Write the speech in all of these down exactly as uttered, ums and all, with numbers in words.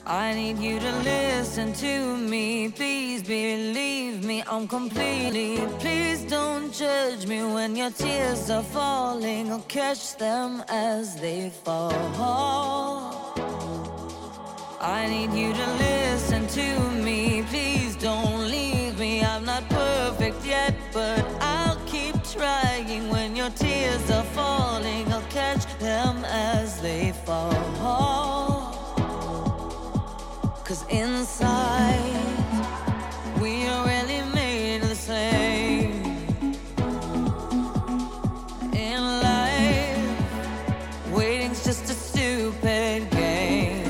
I need you to listen to me. Please believe me, I'm completely. Please don't judge me when your tears are falling. I'll catch them as they fall. I need you to listen to me. Please don't leave me. I'm not perfect yet, but I'll keep trying. When your tears are falling, I'll catch them as they fall. 'Cause inside, we are really made the same. In life, waiting's just a stupid game.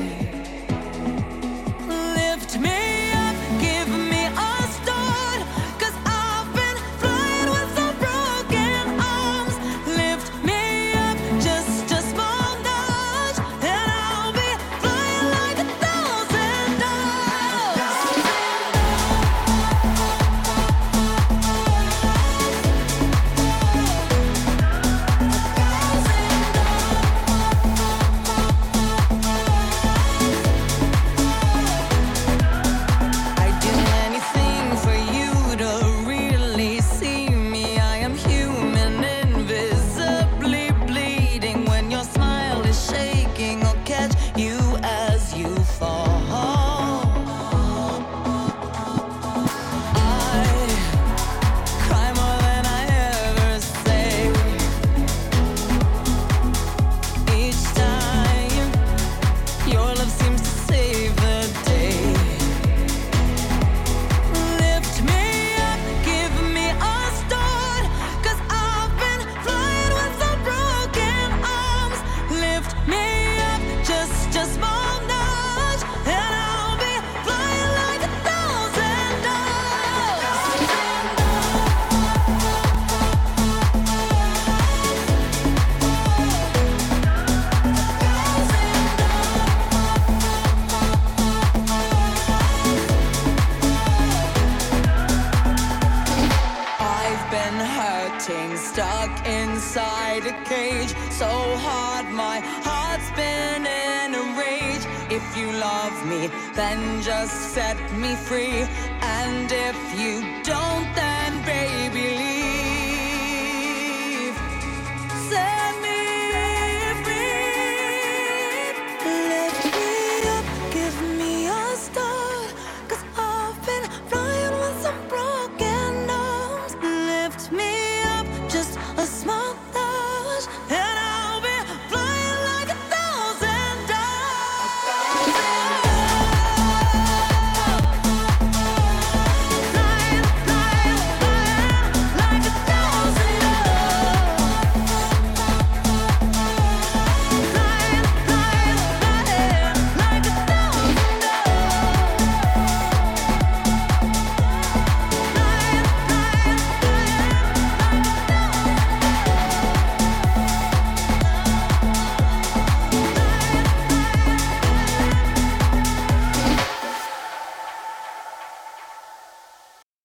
Lift me up, give me a start, 'cause I've been flying with some broken arms. Lift me up, just a small nudge, and I'll be flying like a thousand doves. I'd do anything for you to really see me. I am human, invisibly bleeding. When your smile is shaking, I'll catch you as you fall. I cry more than I ever say. Each time your love seems to save the day. Lift me up, give me a start, 'cause I've been flying with some broken arms. Lift me up, just a small nudge, and I'll be flying like a thousand doves. I've been hurting, stuck inside a cage. So hard, my heart's been in a rage. If you love me, then just set me free. And if you don't, then